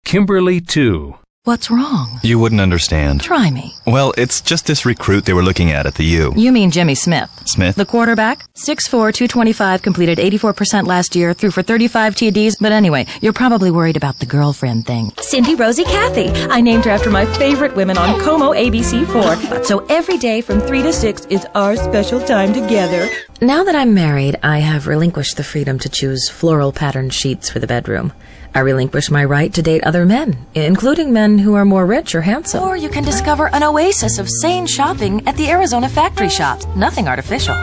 Kimberly 2. What's wrong? You wouldn't understand. Try me. Well, it's just this recruit they were looking at the U. You mean Jimmy Smith? Smith? The quarterback? 6'4", 225, completed 84% last year, threw for 35 TDs. But anyway, you're probably worried about the girlfriend thing. Cindy, Rosie, Kathy. I named her after my favorite women on Como ABC4. So every day from 3 to 6 is our special time together. Now that I'm married, I have relinquished the freedom to choose floral patterned sheets for the bedroom. I relinquish my right to date other men, including men who are more rich or handsome. Or you can discover an oasis of sane shopping at the Arizona Factory Shops. Nothing artificial.